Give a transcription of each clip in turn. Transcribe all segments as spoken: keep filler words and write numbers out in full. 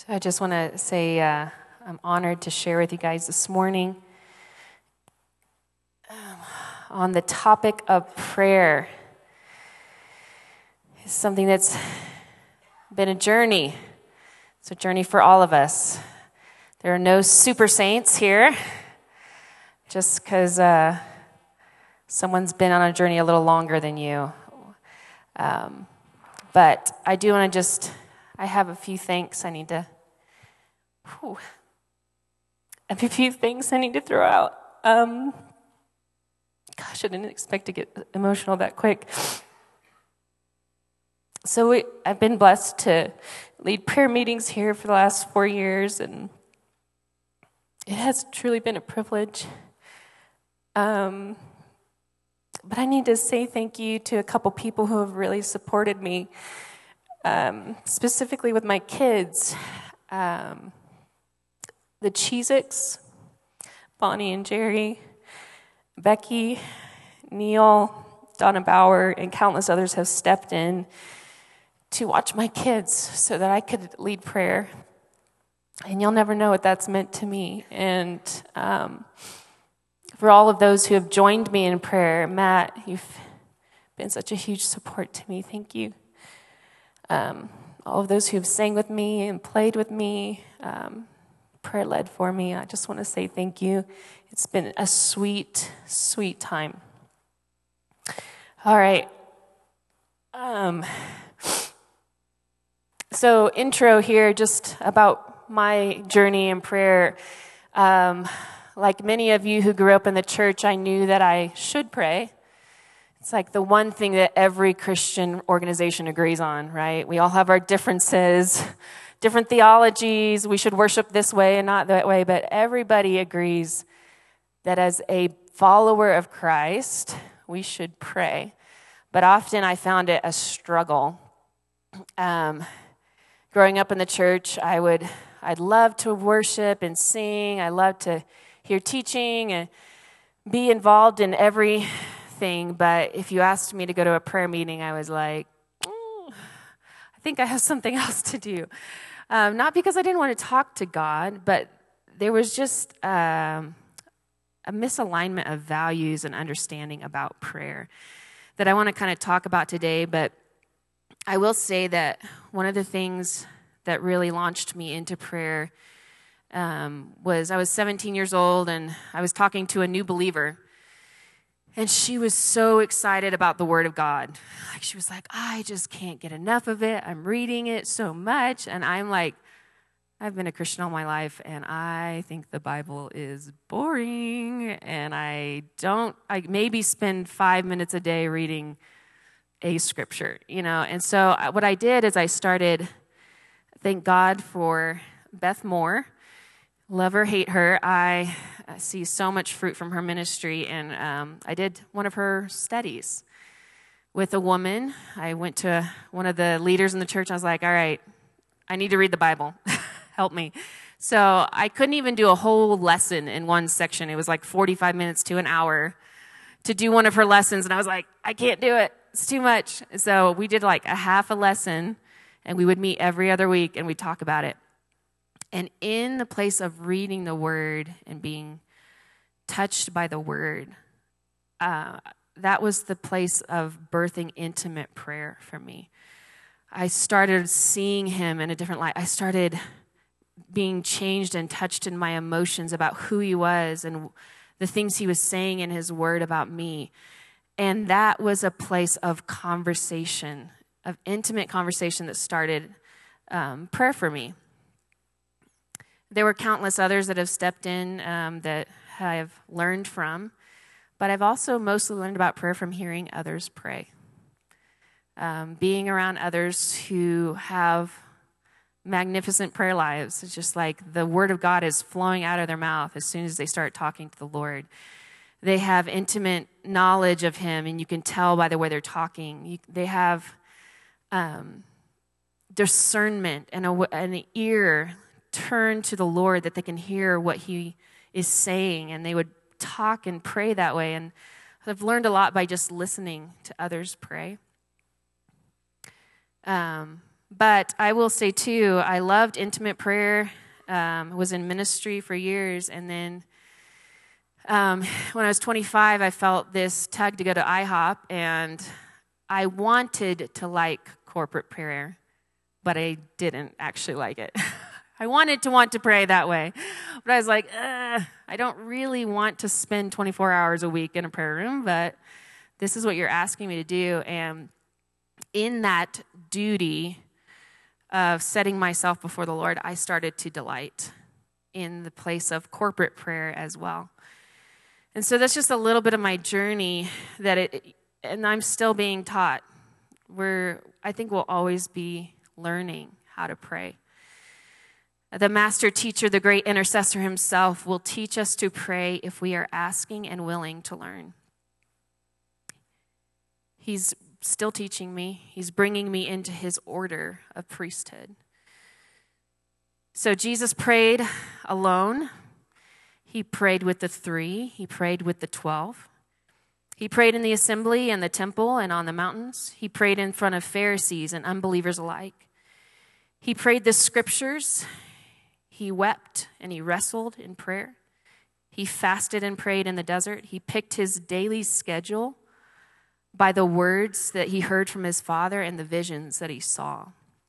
So I just want to say uh, I'm honored to share with you guys this morning um, on the topic of prayer. It's something that's been a journey. It's a journey for all of us. There are no super saints here, just because uh, someone's been on a journey a little longer than you. Um, but I do want to just, I have a few thanks I need to, whew, I have a few things I need to throw out. Um, gosh, I didn't expect to get emotional that quick. So we, I've been blessed to lead prayer meetings here for the last four years, and it has truly been a privilege. Um, but I need to say thank you to a couple people who have really supported me, um, specifically with my kids. Um, the Cheez-Its, Bonnie and Jerry, Becky, Neil, Donna Bauer, and countless others have stepped in to watch my kids so that I could lead prayer. And you'll never know what that's meant to me. And um, for all of those who have joined me in prayer, Matt, you've been such a huge support to me. Thank you. Um, all of those who have sang with me and played with me, um, prayer led for me, I just want to say thank you. It's been a sweet, sweet time. All right. Um, so intro here, just about my journey in prayer. Um, like many of you who grew up in the church, I knew that I should pray. It's like the one thing that every Christian organization agrees on, right? We all have our differences, different theologies. We should worship this way and not that way, but everybody agrees that as a follower of Christ, we should pray. But often I found it a struggle. Um, growing up in the church, I would, I'd love to worship and sing. I loved to hear teaching and be involved in everything. But if you asked me to go to a prayer meeting, I was like, mm, I think I have something else to do. Um, not because I didn't want to talk to God, but there was just um, a misalignment of values and understanding about prayer that I want to kind of talk about today. But I will say that one of the things that really launched me into prayer um, was I was seventeen years old, and I was talking to a new believer, and she was so excited about the Word of God. Like, she was like, I just can't get enough of it. I'm reading it so much. And I'm like, I've been a Christian all my life, and I think the Bible is boring, and I don't, I maybe spend five minutes a day reading a scripture, you know. And so what I did is I started, thank God for Beth Moore, love her, hate her. I see so much fruit from her ministry, and um, I did one of her studies with a woman. I went to one of the leaders in the church. I was like, all right, I need to read the Bible. Help me. So I couldn't even do a whole lesson in one section. It was like forty-five minutes to an hour to do one of her lessons. And I was like, I can't do it. It's too much. So we did like a half a lesson, and we would meet every other week, and we'd talk about it. And in the place of reading the Word and being touched by the Word, uh, that was the place of birthing intimate prayer for me. I started seeing Him in a different light. I started being changed and touched in my emotions about who He was and the things He was saying in His Word about me. And that was a place of conversation, of intimate conversation that started um, prayer for me. There were countless others that have stepped in um, that I have learned from, but I've also mostly learned about prayer from hearing others pray. Um, being around others who have magnificent prayer lives. It's just like the Word of God is flowing out of their mouth as soon as they start talking to the Lord. They have intimate knowledge of Him, and you can tell by the way they're talking. You, they have um, discernment and, a, and an ear turned to the Lord that they can hear what He is saying, and they would talk and pray that way. And I've learned a lot by just listening to others pray. Um, But I will say, too, I loved intimate prayer, um, was in ministry for years, and then um, when I was twenty-five, I felt this tug to go to I hop, and I wanted to like corporate prayer, but I didn't actually like it. I wanted to want to pray that way, but I was like, I don't really want to spend twenty-four hours a week in a prayer room, but this is what you're asking me to do. And in that duty of setting myself before the Lord, I started to delight in the place of corporate prayer as well. And so that's just a little bit of my journey that it, and I'm still being taught. We're, I think we'll always be learning how to pray. The master teacher, the great intercessor himself, will teach us to pray if we are asking and willing to learn. He's still teaching me. He's bringing me into his order of priesthood. So Jesus prayed alone. He prayed with the three. He prayed with the twelve. He prayed in the assembly and the temple and on the mountains. He prayed in front of Pharisees and unbelievers alike. He prayed the scriptures. He wept and he wrestled in prayer. He fasted and prayed in the desert. He picked his daily schedule by the words that he heard from his Father and the visions that he saw.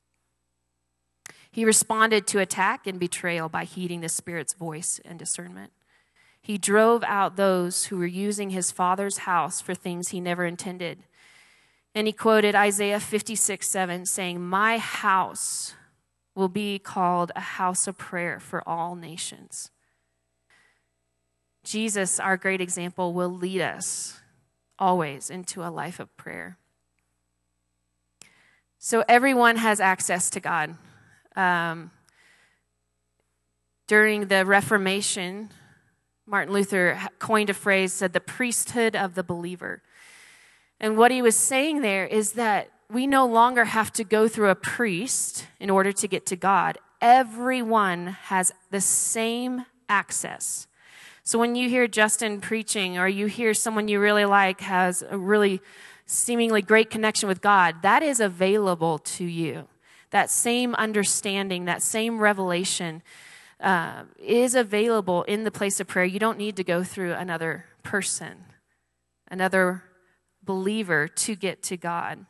He responded to attack and betrayal by heeding the Spirit's voice and discernment. He drove out those who were using his Father's house for things he never intended. And he quoted Isaiah fifty-six seven, saying, "My house will be called a house of prayer for all nations." Jesus, our great example, will lead us always into a life of prayer. So everyone has access to God. Um, during the Reformation, Martin Luther coined a phrase, said the priesthood of the believer. And what he was saying there is that we no longer have to go through a priest in order to get to God. Everyone has the same access. So when you hear Justin preaching, or you hear someone you really like has a really seemingly great connection with God, that is available to you. That same understanding, that same revelation uh, is available in the place of prayer. You don't need to go through another person, another believer to get to God.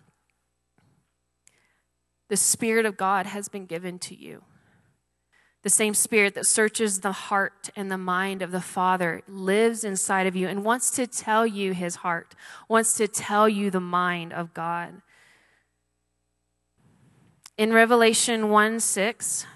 The Spirit of God has been given to you. The same Spirit that searches the heart and the mind of the Father lives inside of you and wants to tell you his heart, wants to tell you the mind of God. In Revelation one six,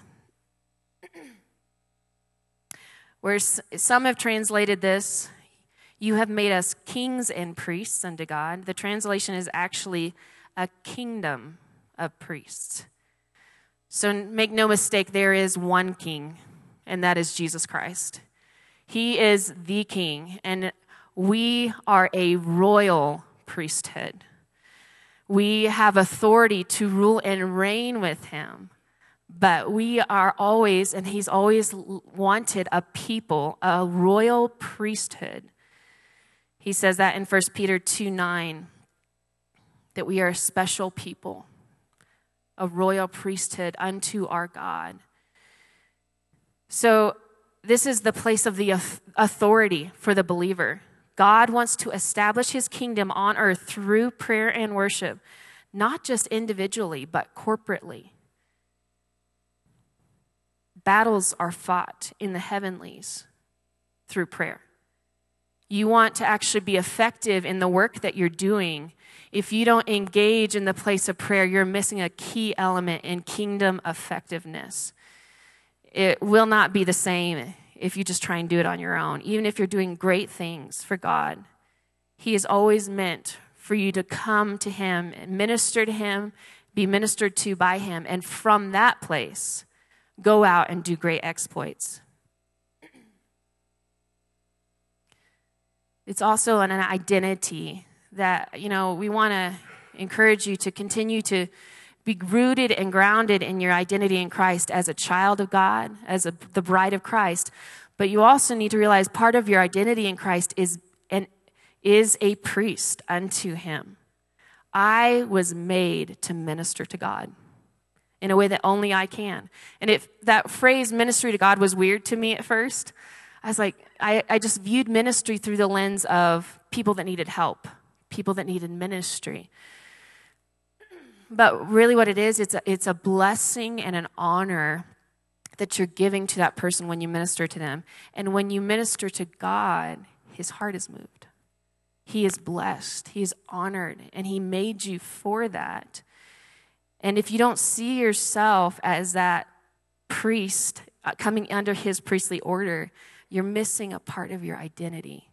where some have translated this, "You have made us kings and priests unto God." The translation is actually a kingdom of priests. So make no mistake, there is one king, and that is Jesus Christ. He is the king, and we are a royal priesthood. We have authority to rule and reign with him, but we are always, and he's always wanted a people, a royal priesthood. He says that in First Peter two nine, that we are a special people, a royal priesthood unto our God. So this is the place of the authority for the believer. God wants to establish his kingdom on earth through prayer and worship, not just individually, but corporately. Battles are fought in the heavenlies through prayer. You want to actually be effective in the work that you're doing. If you don't engage in the place of prayer, you're missing a key element in kingdom effectiveness. It will not be the same if you just try and do it on your own. Even if you're doing great things for God, he is always meant for you to come to him and minister to him, be ministered to by him, and from that place, go out and do great exploits. It's also an identity that, you know, we want to encourage you to continue to be rooted and grounded in your identity in Christ as a child of God, as a, the bride of Christ. But you also need to realize part of your identity in Christ is an, is a priest unto him. I was made to minister to God. in a way that only I can. And if that phrase, ministry to God, was weird to me at first, I was like, I, I just viewed ministry through the lens of people that needed help, people that needed ministry. But really what it is, it's a, it's a blessing and an honor that you're giving to that person when you minister to them. And when you minister to God, his heart is moved. He is blessed. He is honored. And he made you for that. And if you don't see yourself as that priest uh, coming under his priestly order, you're missing a part of your identity.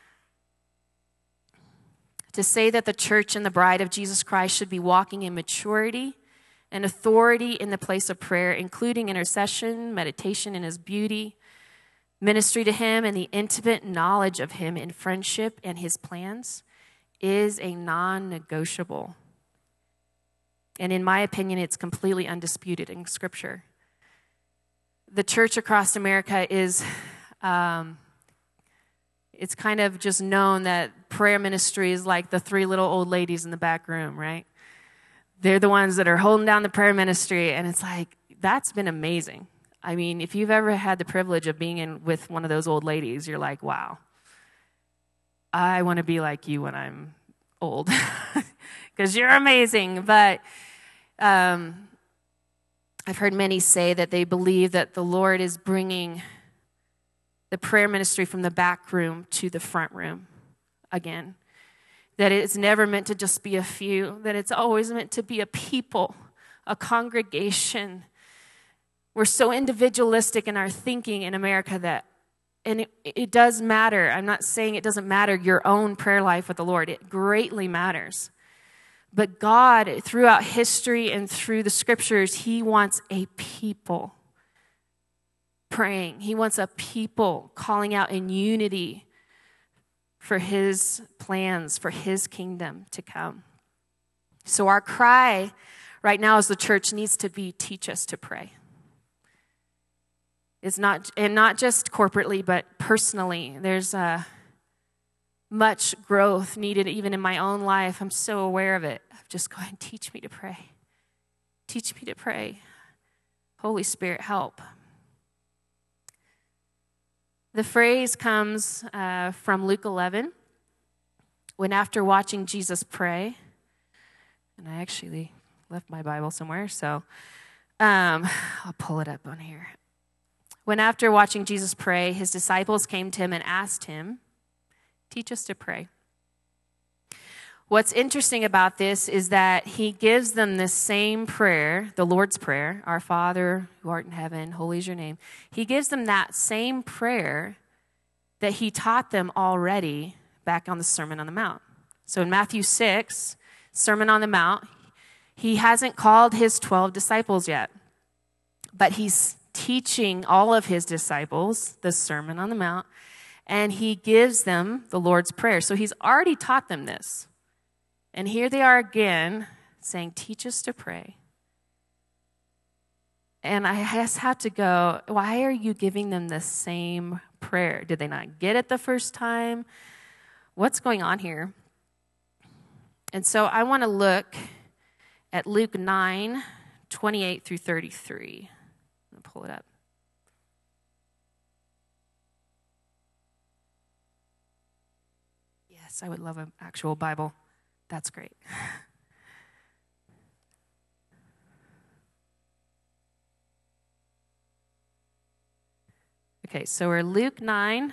To say that the church and the bride of Jesus Christ should be walking in maturity and authority in the place of prayer, including intercession, meditation in his beauty, ministry to him, and the intimate knowledge of him in friendship and his plans, is a non-negotiable. And in my opinion, it's completely undisputed in Scripture. The church across America is, um, it's kind of just known that prayer ministry is like the three little old ladies in the back room, right? They're the ones that are holding down the prayer ministry, and it's like, that's been amazing. I mean, if you've ever had the privilege of being in with one of those old ladies, you're like, wow, I want to be like you when I'm old, because you're amazing. But um, I've heard many say that they believe that the Lord is bringing the prayer ministry from the back room to the front room again. That it's never meant to just be a few, that it's always meant to be a people, a congregation. We're so individualistic in our thinking in America that, and it, it does matter. I'm not saying it doesn't matter your own prayer life with the Lord. It greatly matters. But God, throughout history and through the scriptures, he wants a people praying. He wants a people calling out in unity for his plans, for his kingdom to come. So our cry right now as the church needs to be, teach us to pray. It's not, and not just corporately, but personally. There's uh, much growth needed even in my own life. I'm so aware of it. Just go ahead and teach me to pray. Teach me to pray. Holy Spirit, help. The phrase comes uh, from Luke eleven, when after watching Jesus pray, and I actually left my Bible somewhere, so um, I'll pull it up on here. When after watching Jesus pray, his disciples came to him and asked him, teach us to pray. What's interesting about this is that he gives them the same prayer, the Lord's Prayer, our Father who art in heaven, holy is your name. He gives them that same prayer that he taught them already back on the Sermon on the Mount. So in Matthew six, Sermon on the Mount, he hasn't called his twelve disciples yet, but he's teaching all of his disciples the Sermon on the Mount, and he gives them the Lord's Prayer. So he's already taught them this. And here they are again saying, teach us to pray. And I just have to go, why are you giving them the same prayer? Did they not get it the first time? What's going on here? And so I want to look at Luke nine, twenty-eight through thirty-three. I'm going to pull it up. Yes, I would love an actual Bible. That's great. Okay, so we're Luke nine.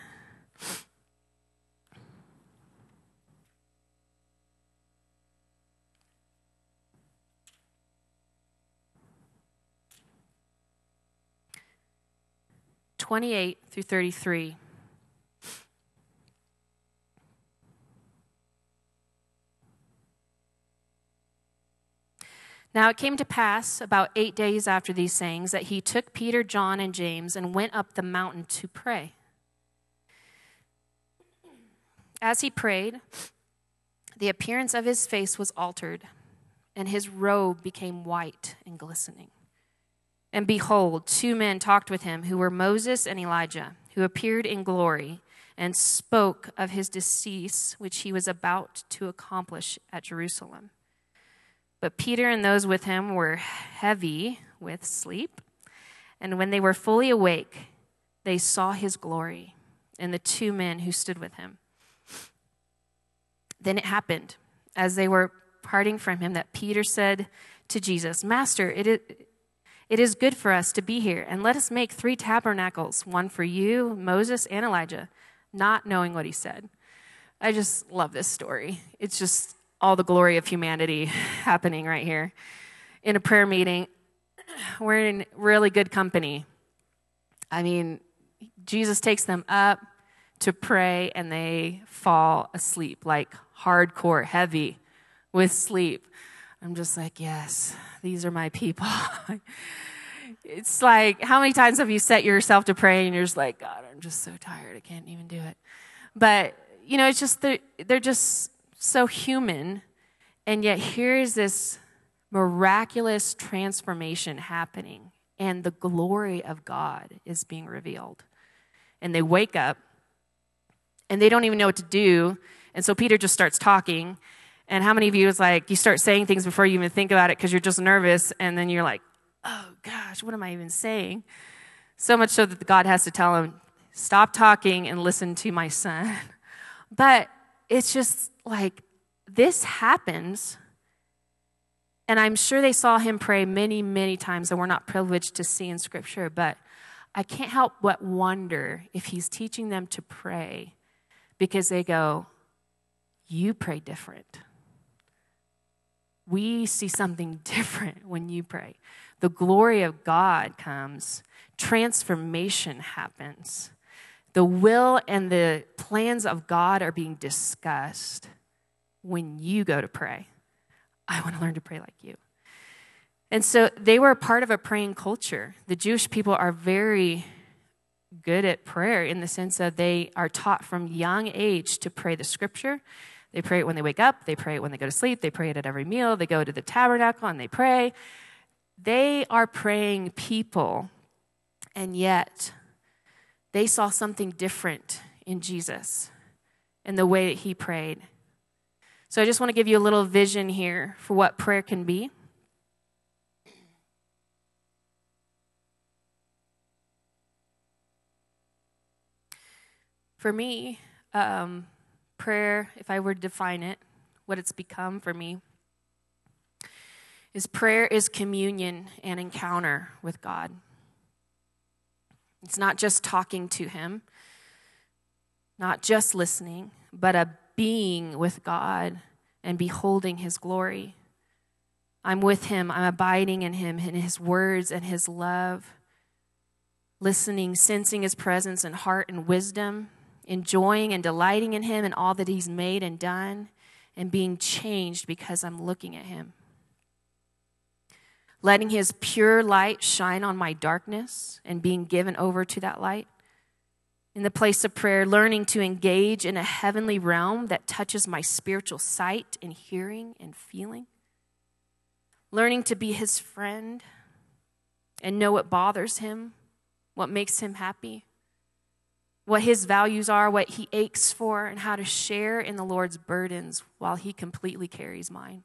twenty-eight through thirty-three. Now it came to pass about eight days after these sayings that he took Peter, John, and James and went up the mountain to pray. As he prayed, the appearance of his face was altered, and his robe became white and glistening. And behold, two men talked with him, who were Moses and Elijah, who appeared in glory and spoke of his decease, which he was about to accomplish at Jerusalem. But Peter and those with him were heavy with sleep. And when they were fully awake, they saw his glory and the two men who stood with him. Then it happened, as they were parting from him, that Peter said to Jesus, Master, it is, it is good for us to be here, and let us make three tabernacles, one for you, Moses, and Elijah, not knowing what he said. I just love this story. It's just all the glory of humanity happening right here. In a prayer meeting, we're in really good company. I mean, Jesus takes them up to pray, and they fall asleep, like hardcore, heavy with sleep. I'm just like, yes, these are my people. It's like, how many times have you set yourself to pray, and you're just like, God, I'm just so tired, I can't even do it. But, you know, it's just, they're, they're just so human, and yet here is this miraculous transformation happening, and the glory of God is being revealed. And they wake up, and they don't even know what to do, and so Peter just starts talking. And how many of you is like, you start saying things before you even think about it because you're just nervous, and then you're like, oh gosh, what am I even saying? So much so that God has to tell him, stop talking and listen to my son. But it's just like, this happens, and I'm sure they saw him pray many, many times that we're not privileged to see in Scripture, but I can't help but wonder if he's teaching them to pray because they go, you pray different. We see something different when you pray. The glory of God comes. Transformation happens. The will and the plans of God are being discussed when you go to pray. I want to learn to pray like you. And so they were a part of a praying culture. The Jewish people are very good at prayer in the sense that they are taught from young age to pray the Scripture. They pray it when they wake up. They pray it when they go to sleep. They pray it at every meal. They go to the tabernacle and they pray. They are praying people, and yet they saw something different in Jesus and the way that he prayed. So I just want to give you a little vision here for what prayer can be. For me, um, prayer, if I were to define it, what it's become for me, is prayer is communion and encounter with God. It's not just talking to him, not just listening, but a being with God and beholding his glory. I'm with him, I'm abiding in him, in his words and his love, listening, sensing his presence and heart and wisdom, enjoying and delighting in him and all that he's made and done, and being changed because I'm looking at him. Letting his pure light shine on my darkness and being given over to that light. In the place of prayer, learning to engage in a heavenly realm that touches my spiritual sight and hearing and feeling. Learning to be his friend and know what bothers him, what makes him happy, what his values are, what he aches for, and how to share in the Lord's burdens while he completely carries mine.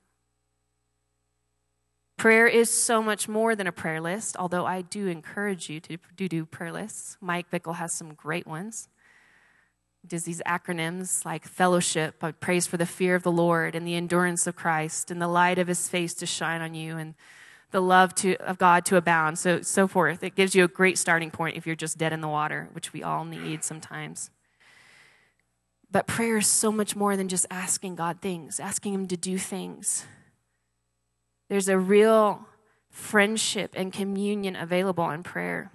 Prayer is so much more than a prayer list, although I do encourage you to do, do prayer lists. Mike Bickle has some great ones. He does these acronyms like fellowship, prays for the fear of the Lord and the endurance of Christ and the light of his face to shine on you and the love to, of God to abound, so so forth. It gives you a great starting point if you're just dead in the water, which we all need sometimes. But prayer is so much more than just asking God things, asking him to do things. There's a real friendship and communion available in prayer.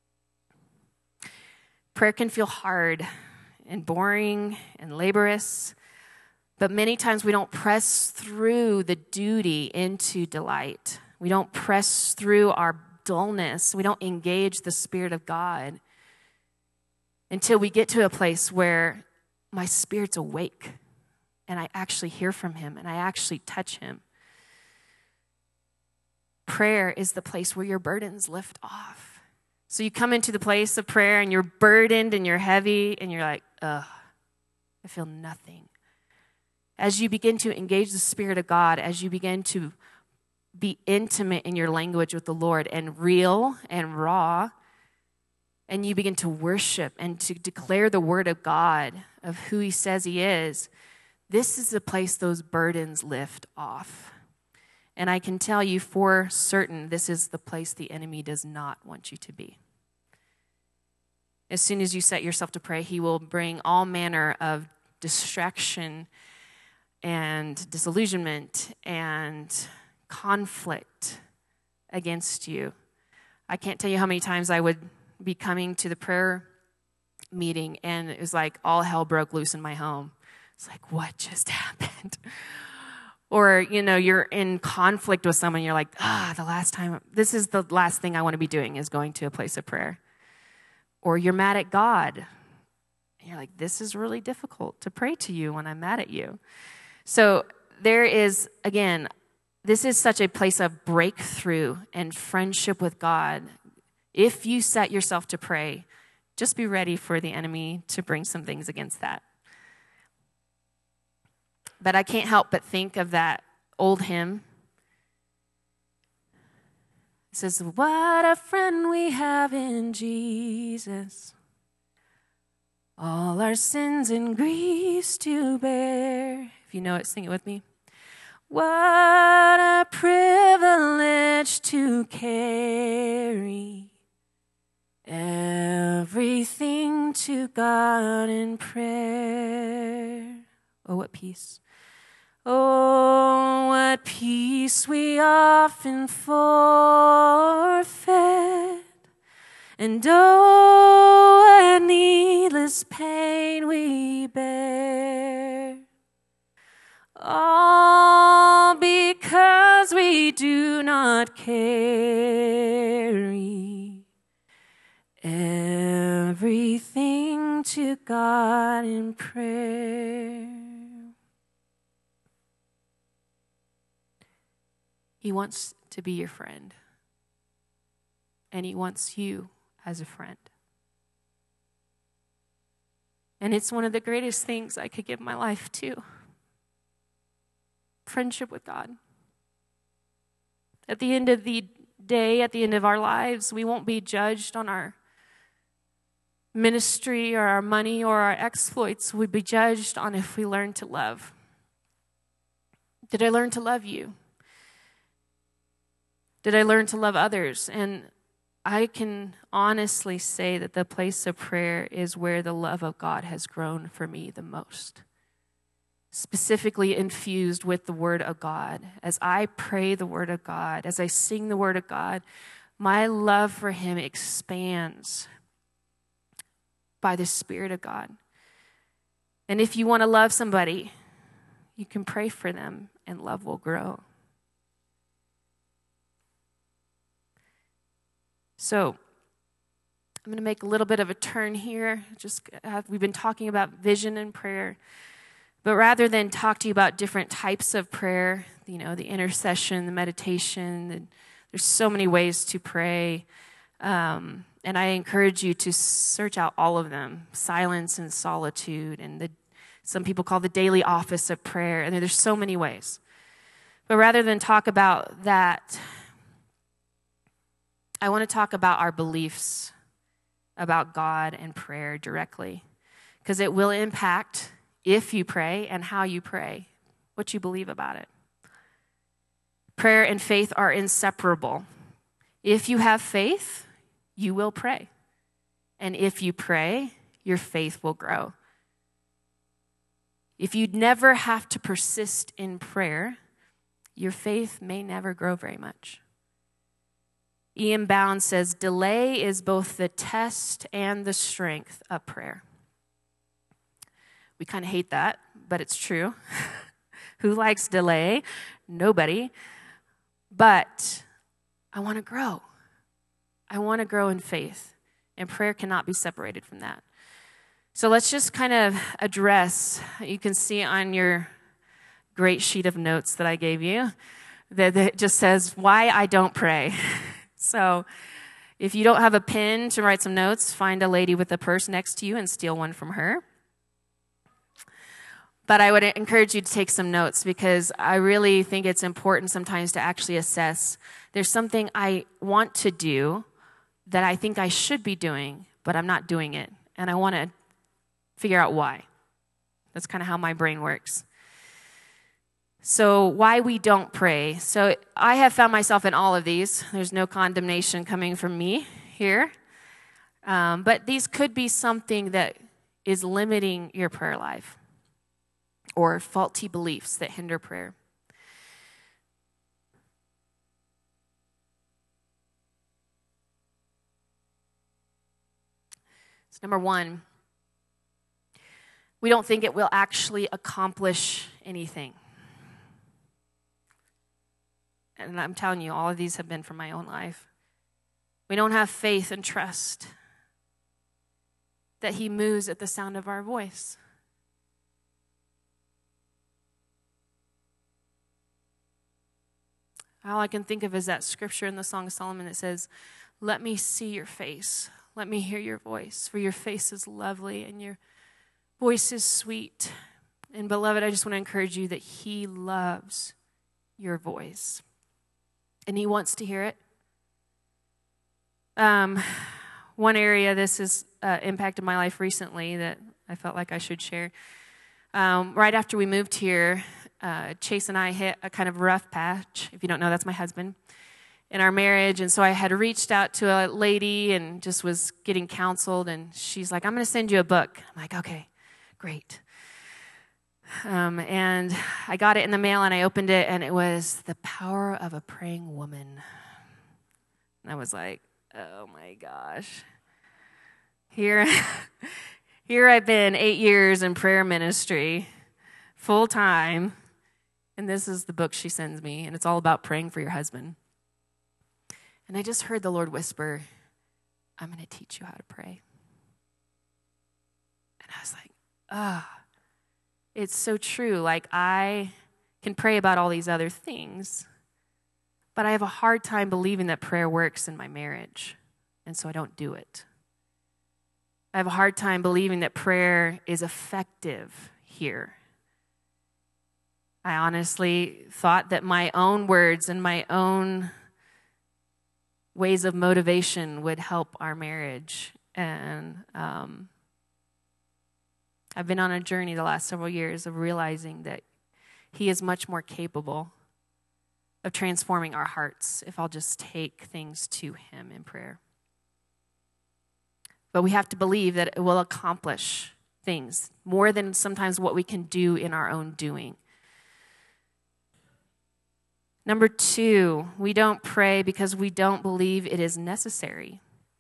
Prayer can feel hard and boring and laborious, but many times we don't press through the duty into delight. We don't press through our dullness. We don't engage the Spirit of God until we get to a place where my spirit's awake and I actually hear from him and I actually touch him. Prayer is the place where your burdens lift off. So you come into the place of prayer and you're burdened and you're heavy and you're like, ugh, I feel nothing. As you begin to engage the Spirit of God, as you begin to be intimate in your language with the Lord and real and raw, and you begin to worship and to declare the word of God, of who he says he is, this is the place those burdens lift off. And I can tell you for certain, this is the place the enemy does not want you to be. As soon as you set yourself to pray, he will bring all manner of distraction and disillusionment and conflict against you. I can't tell you how many times I would be coming to the prayer meeting and it was like all hell broke loose in my home. It's like, what just happened? Or, you know, you're in conflict with someone. You're like, ah, the last time, this is the last thing I want to be doing is going to a place of prayer. Or you're mad at God. And you're like, this is really difficult to pray to you when I'm mad at you. So there is, again, this is such a place of breakthrough and friendship with God. If you set yourself to pray, just be ready for the enemy to bring some things against that. But I can't help but think of that old hymn. It says, what a friend we have in Jesus, all our sins and griefs to bear. If you know it, sing it with me. What a privilege to carry everything to God in prayer. Oh, what peace. Oh, what peace we often forfeit, and oh, what needless pain we bear. All because we do not carry everything to God in prayer. He wants to be your friend, and he wants you as a friend. And it's one of the greatest things I could give my life to. Friendship with God. At the end of the day, at the end of our lives, we won't be judged on our ministry or our money or our exploits. We'll be judged on if we learn to love. Did I learn to love you? Did I learn to love others? And I can honestly say that the place of prayer is where the love of God has grown for me the most. Specifically infused with the word of God. As I pray the word of God, as I sing the word of God, my love for him expands by the Spirit of God. And if you want to love somebody, you can pray for them and love will grow. So I'm going to make a little bit of a turn here. Just have, we've been talking about vision and prayer. But rather than talk to you about different types of prayer, you know, the intercession, the meditation, the, there's so many ways to pray. Um, and I encourage you to search out all of them. Silence and solitude, and the some people call the daily office of prayer. And there's so many ways. But rather than talk about that, I want to talk about our beliefs about God and prayer directly. Because it will impact if you pray and how you pray, what you believe about it. Prayer and faith are inseparable. If you have faith, you will pray. And if you pray, your faith will grow. If you never have to persist in prayer, your faith may never grow very much. Ian Bound says, delay is both the test and the strength of prayer. We kind of hate that, but it's true. Who likes delay? Nobody. But I want to grow. I want to grow in faith, and prayer cannot be separated from that. So let's just kind of address, you can see on your great sheet of notes that I gave you, that it just says, why I don't pray. So if you don't have a pen to write some notes, find a lady with a purse next to you and steal one from her. But I would encourage you to take some notes because I really think it's important sometimes to actually assess. There's something I want to do that I think I should be doing, but I'm not doing it. And I want to figure out why. That's kind of how my brain works. So why we don't pray. So I have found myself in all of these. There's no condemnation coming from me here. Um, but these could be something that is limiting your prayer life or faulty beliefs that hinder prayer. So number one, we don't think it will actually accomplish anything. And I'm telling you, all of these have been from my own life. We don't have faith and trust that he moves at the sound of our voice. All I can think of is that scripture in the Song of Solomon that says, "Let me see your face. Let me hear your voice, for your face is lovely and your voice is sweet." And beloved, I just want to encourage you that he loves your voice. And he wants to hear it. Um, one area this has uh, impacted my life recently that I felt like I should share. Um, right after we moved here, uh, Chase and I hit a kind of rough patch. If you don't know, that's my husband, in our marriage. And so I had reached out to a lady and just was getting counseled. And she's like, "I'm going to send you a book." I'm like, "Okay, great." Um, and I got it in the mail and I opened it and it was The Power of a Praying Woman. And I was like, oh my gosh. Here, here I've been eight years in prayer ministry, full time, and this is the book she sends me, and it's all about praying for your husband. And I just heard the Lord whisper, "I'm going to teach you how to pray." And I was like, ah. Oh. It's so true. Like, I can pray about all these other things, but I have a hard time believing that prayer works in my marriage, and so I don't do it. I have a hard time believing that prayer is effective here. I honestly thought that my own words and my own ways of motivation would help our marriage, and um I've been on a journey the last several years of realizing that he is much more capable of transforming our hearts if I'll just take things to him in prayer. But we have to believe that it will accomplish things more than sometimes what we can do in our own doing. Number two, we don't pray because we don't believe it is necessary.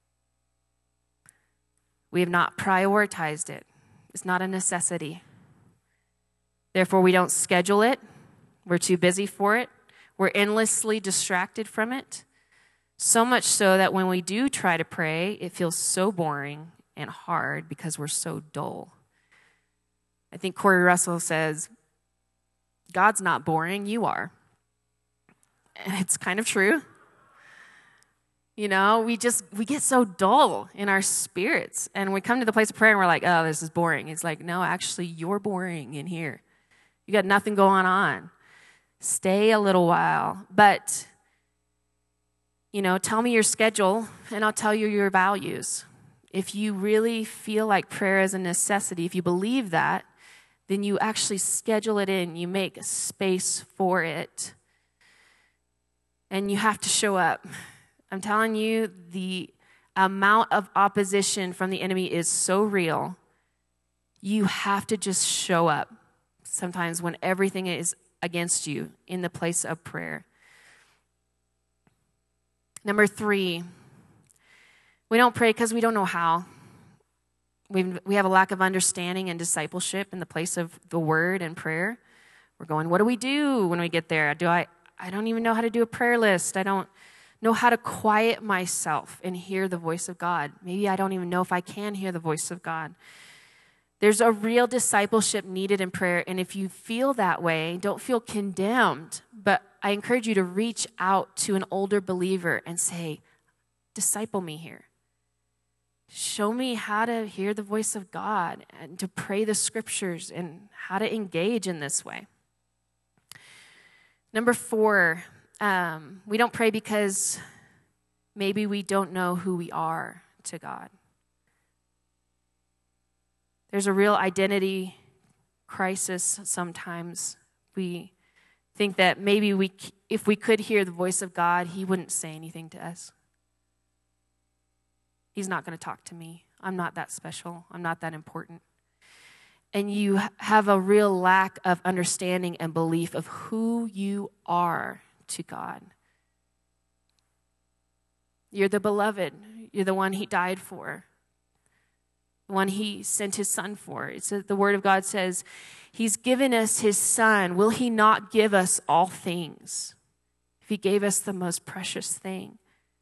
We have not prioritized it. It's not a necessity. Therefore, we don't schedule it. We're too busy for it. We're endlessly distracted from it. So much so that when we do try to pray, it feels so boring and hard because we're so dull. I think Corey Russell says, "God's not boring, you are." And it's kind of true. You know, we just, we get so dull in our spirits. And we come to the place of prayer and we're like, "Oh, this is boring." It's like, no, actually, you're boring in here. You got nothing going on. Stay a little while. But, you know, tell me your schedule and I'll tell you your values. If you really feel like prayer is a necessity, if you believe that, then you actually schedule it in. You make space for it. And you have to show up. I'm telling you, the amount of opposition from the enemy is so real. You have to just show up sometimes when everything is against you in the place of prayer. Number three, we don't pray because we don't know how. We've, we have a lack of understanding and discipleship in the place of the word and prayer. We're going, what do we do when we get there? Do I, I don't even know how to do a prayer list. I don't know how to quiet myself and hear the voice of God. Maybe I don't even know if I can hear the voice of God. There's a real discipleship needed in prayer, and if you feel that way, don't feel condemned, but I encourage you to reach out to an older believer and say, "Disciple me here. show me how to hear the voice of God and to pray the scriptures and how to engage in this way. Number four, um, we don't pray because maybe we don't know who we are to God. There's a real identity crisis sometimes. We think that maybe we, if we could hear the voice of God, he wouldn't say anything to us. He's not going to talk to me. I'm not that special. I'm not that important. And you have a real lack of understanding and belief of who you are to God. You're the beloved. You're the one he died for. The one he sent his son for. It's a, the word of God says, he's given us his son. Will he not give us all things? If he gave us the most precious thing.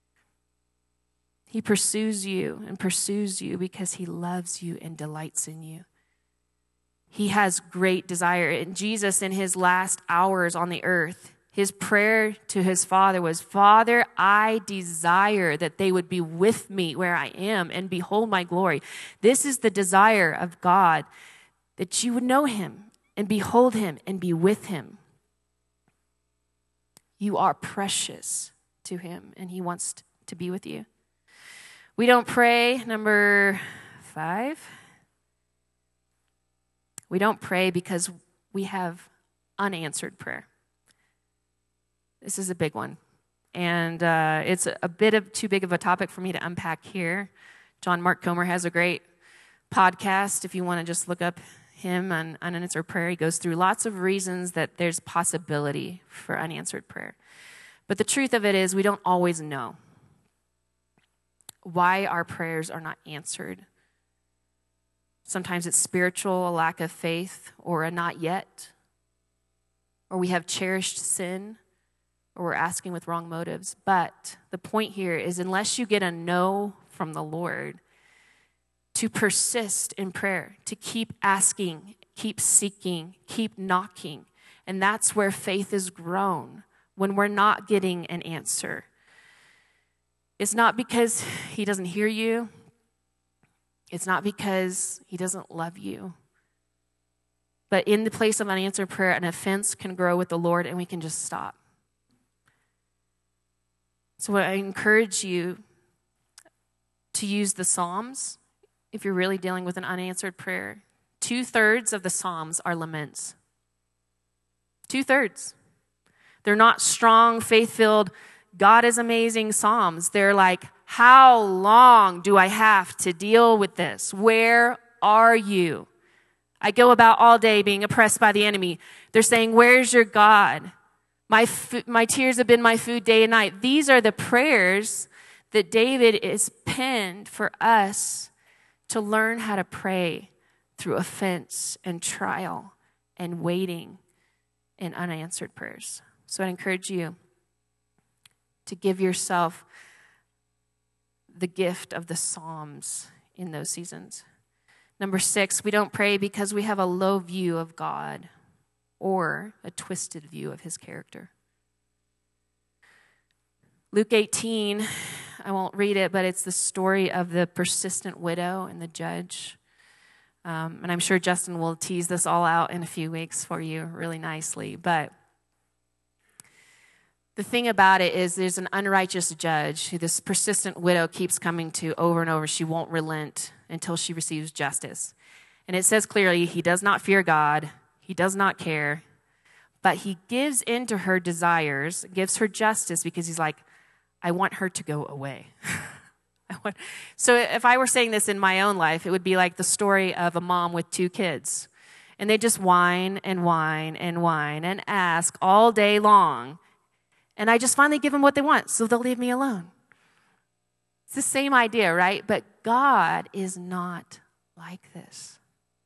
He pursues you and pursues you because he loves you and delights in you. He has great desire. And Jesus, in his last hours on the earth, his prayer to his Father was, Father, I desire that they would be with me where I am and behold my glory. This is the desire of God, that you would know him and behold him and be with him. You are precious to him, and he wants to be with you. We don't pray, number five. We don't pray because we have unanswered prayer. This is a big one. And uh, it's a bit of too big of a topic for me to unpack here. John Mark Comer has a great podcast. If you want to just look up him on unanswered prayer, he goes through lots of reasons that there's possibility for unanswered prayer. But the truth of it is we don't always know why our prayers are not answered. Sometimes it's spiritual, a lack of faith, or a not yet. Or we have cherished sin, or we're asking with wrong motives. But the point here is unless you get a no from the Lord, to persist in prayer, to keep asking, keep seeking, keep knocking. And that's where faith is grown, when we're not getting an answer. It's not because he doesn't hear you. It's not because he doesn't love you. But in the place of unanswered prayer, an offense can grow with the Lord and we can just stop. So I encourage you to use the Psalms if you're really dealing with an unanswered prayer. Two-thirds of the Psalms are laments. Two-thirds. They're not strong, faith-filled, God is amazing Psalms. They're like, how long do I have to deal with this? Where are you? I go about all day being oppressed by the enemy. They're saying, where's your God? My, fo- my tears have been my food day and night. These are the prayers that David is penned for us to learn how to pray through offense and trial and waiting in unanswered prayers. So I encourage you to give yourself the gift of the Psalms in those seasons. Number six, we don't pray because we have a low view of God or a twisted view of his character. Luke eighteen, I won't read it, but it's the story of the persistent widow and the judge. Um, and I'm sure Justin will tease this all out in a few weeks for you really nicely. But the thing about it is there's an unrighteous judge who this persistent widow keeps coming to over and over. She won't relent until she receives justice. And it says clearly, he does not fear God. He does not care. But he gives into her desires, gives her justice because he's like, I want her to go away. I want... So if I were saying this in my own life, it would be like the story of a mom with two kids. And they just whine and whine and whine and ask all day long. And I just finally give them what they want, so they'll leave me alone. It's the same idea, right? But God is not like this.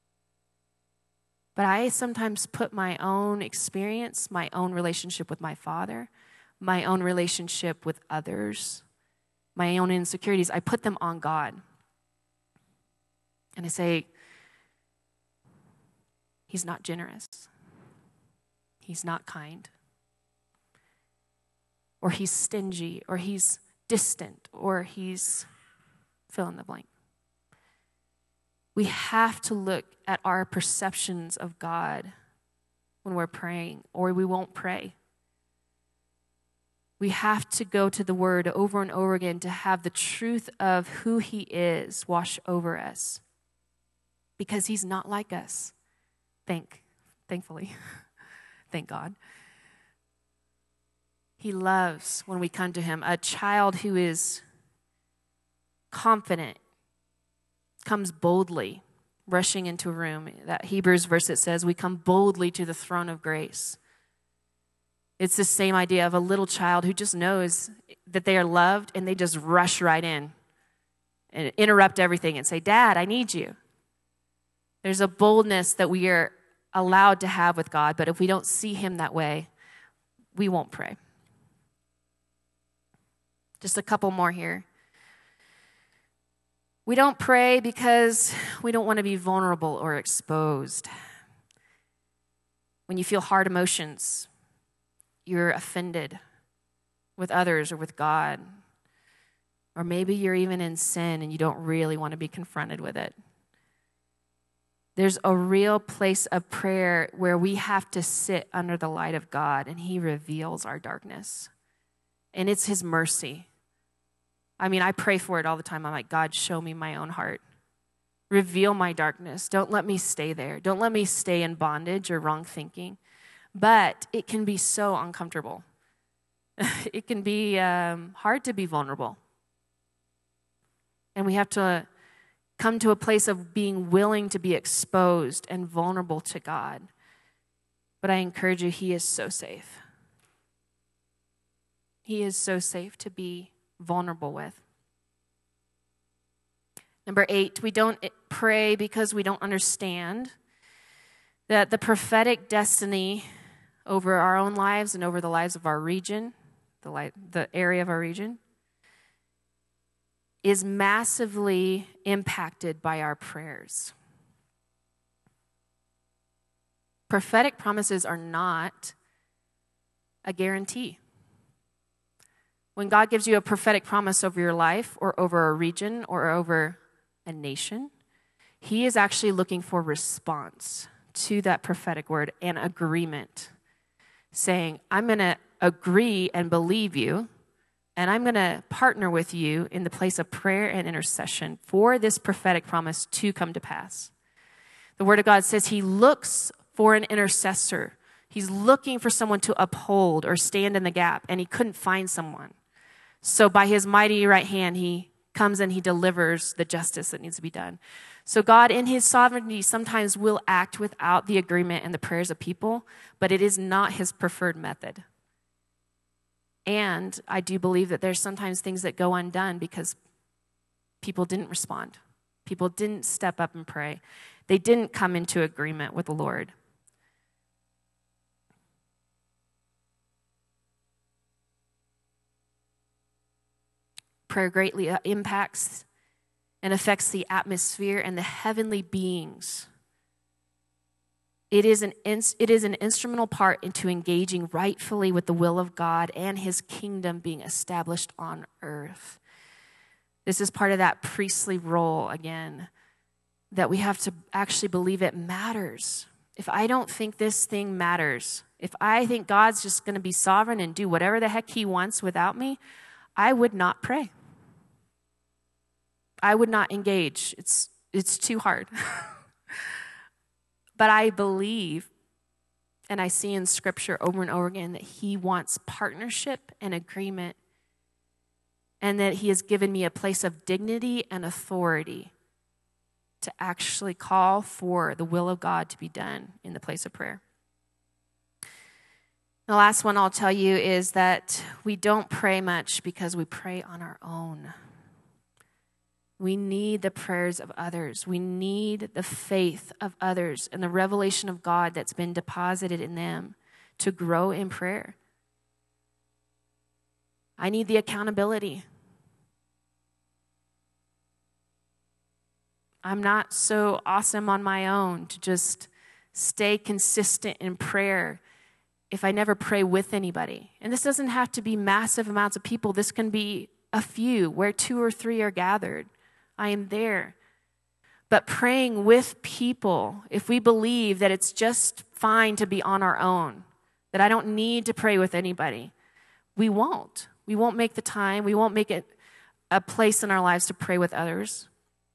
But I sometimes put my own experience, my own relationship with my Father, my own relationship with others, my own insecurities, I put them on God. And I say, he's not generous. He's not kind. Or he's stingy, or he's distant, or he's fill in the blank. We have to look at our perceptions of God when we're praying, or we won't pray. We have to go to the Word over and over again to have the truth of who He is wash over us, because He's not like us. Thank, thankfully, thank God. He loves when we come to Him. A child who is confident comes boldly, rushing into a room. That Hebrews verse, it says, we come boldly to the throne of grace. It's the same idea of a little child who just knows that they are loved, and they just rush right in and interrupt everything and say, Dad, I need you. There's a boldness that we are allowed to have with God, but if we don't see Him that way, we won't pray. Just a couple more here. We don't pray because we don't want to be vulnerable or exposed. When you feel hard emotions, you're offended with others or with God. Or maybe you're even in sin and you don't really want to be confronted with it. There's a real place of prayer where we have to sit under the light of God, and He reveals our darkness. And it's His mercy. I mean, I pray for it all the time. I'm like, God, show me my own heart. Reveal my darkness. Don't let me stay there. Don't let me stay in bondage or wrong thinking. But it can be so uncomfortable. It can be um, hard to be vulnerable. And we have to come to a place of being willing to be exposed and vulnerable to God. But I encourage you, He is so safe. He is so safe to be vulnerable with. Number eight, we don't pray because we don't understand that the prophetic destiny over our own lives and over the lives of our region, the, li- the area of our region, is massively impacted by our prayers. Prophetic promises are not a guarantee. When God gives you a prophetic promise over your life or over a region or over a nation, He is actually looking for response to that prophetic word and agreement, saying, I'm going to agree and believe you, and I'm going to partner with you in the place of prayer and intercession for this prophetic promise to come to pass. The Word of God says He looks for an intercessor. He's looking for someone to uphold or stand in the gap, and He couldn't find someone. So by His mighty right hand, He comes and He delivers the justice that needs to be done. So God, in His sovereignty, sometimes will act without the agreement and the prayers of people, but it is not His preferred method. And I do believe that there's sometimes things that go undone because people didn't respond. People didn't step up and pray. They didn't come into agreement with the Lord. Prayer greatly impacts and affects the atmosphere and the heavenly beings. It is an it is an instrumental part into engaging rightfully with the will of God and His kingdom being established on earth. This is part of that priestly role, again, that we have to actually believe it matters. If I don't think this thing matters, if I think God's just going to be sovereign and do whatever the heck He wants without me, I would not pray. I would not engage. It's it's too hard. But I believe, and I see in Scripture over and over again, that He wants partnership and agreement, and that He has given me a place of dignity and authority to actually call for the will of God to be done in the place of prayer. The last one I'll tell you is that we don't pray much because we pray on our own. We need the prayers of others. We need the faith of others and the revelation of God that's been deposited in them to grow in prayer. I need the accountability. I'm not so awesome on my own to just stay consistent in prayer if I never pray with anybody. And this doesn't have to be massive amounts of people. This can be a few where two or three are gathered. I am there. But praying with people, if we believe that it's just fine to be on our own, that I don't need to pray with anybody, we won't. We won't make the time. We won't make it a place in our lives to pray with others.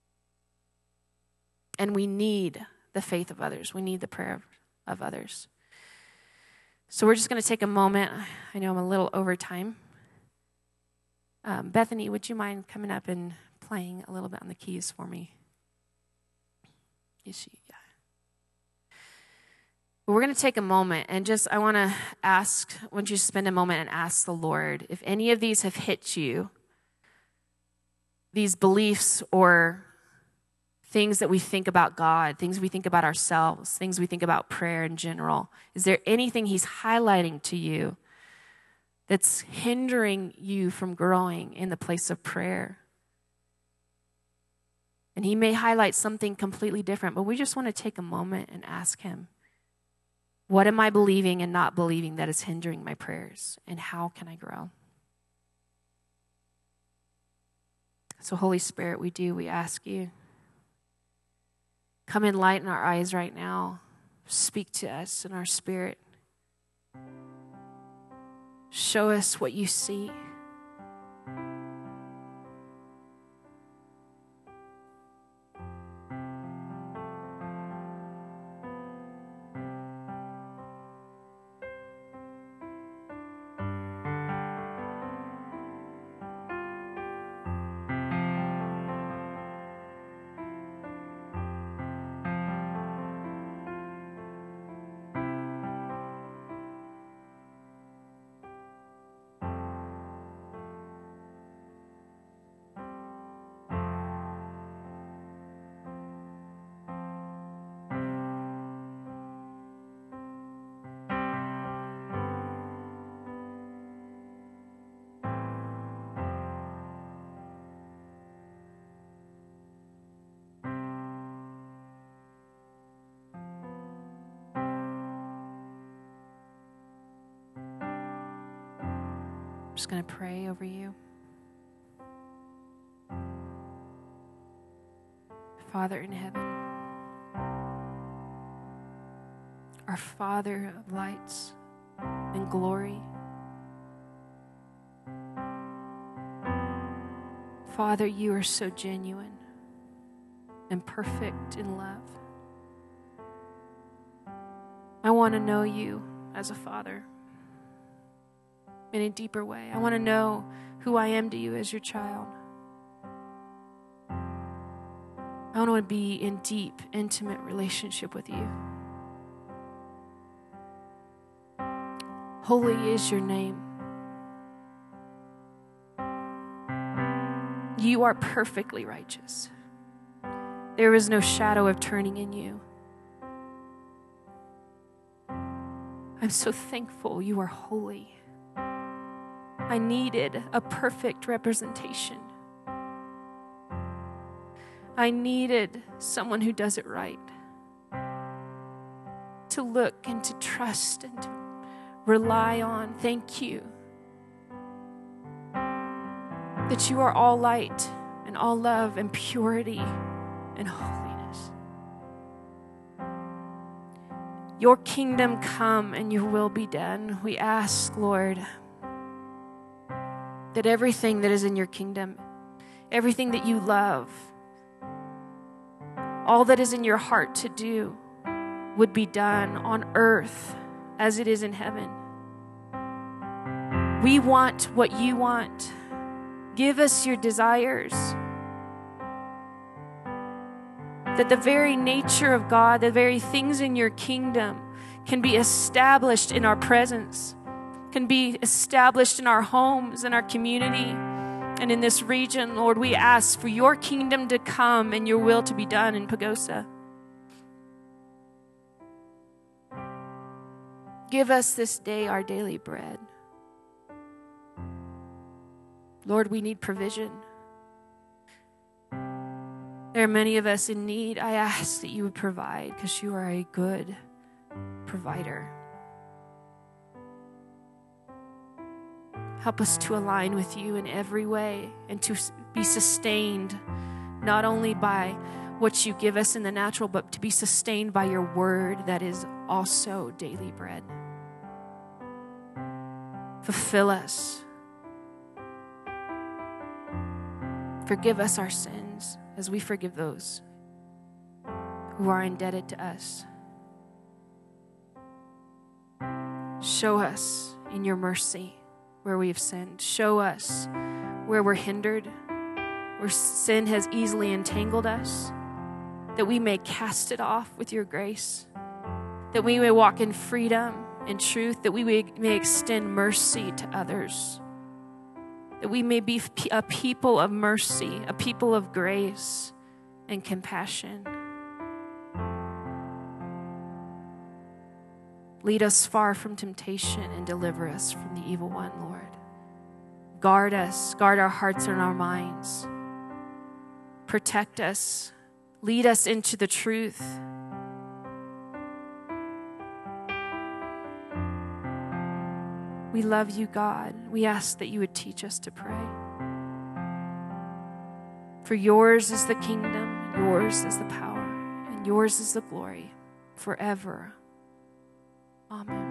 And we need the faith of others. We need the prayer of, of others. So we're just going to take a moment. I know I'm a little over time. Um, Bethany, would you mind coming up and playing a little bit on the keys for me? Is she? Yeah. Well, we're going to take a moment and just, I want to ask, I want you to spend a moment and ask the Lord if any of these have hit you, these beliefs or things that we think about God, things we think about ourselves, things we think about prayer in general. Is there anything he's highlighting to you that's hindering you from growing in the place of prayer? And he may highlight something completely different, but we just want to take a moment and ask him, what am I believing and not believing that is hindering my prayers? And how can I grow? So Holy Spirit, we do, we ask you, come enlighten our eyes right now. Speak to us in our spirit. Show us what you see. I'm just going to pray over you. Father in heaven, our Father of lights and glory, Father, you are so genuine and perfect in love. I want to know you as a father in a deeper way. I want to know who I am to you as your child. I want to be in deep, intimate relationship with you. Holy is your name. You are perfectly righteous. There is no shadow of turning in you. I'm so thankful you are holy. I needed a perfect representation. I needed someone who does it right. To look and to trust and to rely on. Thank you that you are all light and all love and purity and holiness. Your kingdom come and your will be done. We ask, Lord, that everything that is in your kingdom, everything that you love, all that is in your heart to do would be done on earth as it is in heaven. We want what you want. Give us your desires. That the very nature of God, the very things in your kingdom can be established in our presence, can be established in our homes, in our community, and in this region. Lord, we ask for your kingdom to come and your will to be done in Pagosa. Give us this day our daily bread. Lord, we need provision. There are many of us in need. I ask that you would provide because you are a good provider. Help us to align with you in every way and to be sustained not only by what you give us in the natural, but to be sustained by your word that is also daily bread. Fulfill us. Forgive us our sins as we forgive those who are indebted to us. Show us in your mercy where we have sinned. Show us where we're hindered, where sin has easily entangled us, that we may cast it off with your grace, that we may walk in freedom and truth, that we may extend mercy to others, that we may be a people of mercy, a people of grace and compassion. Lead us far from temptation and deliver us from the evil one, Lord. Guard us, guard our hearts and our minds. Protect us. Lead us into the truth. We love you, God. We ask that you would teach us to pray. For yours is the kingdom, yours is the power, and yours is the glory forever. Amen.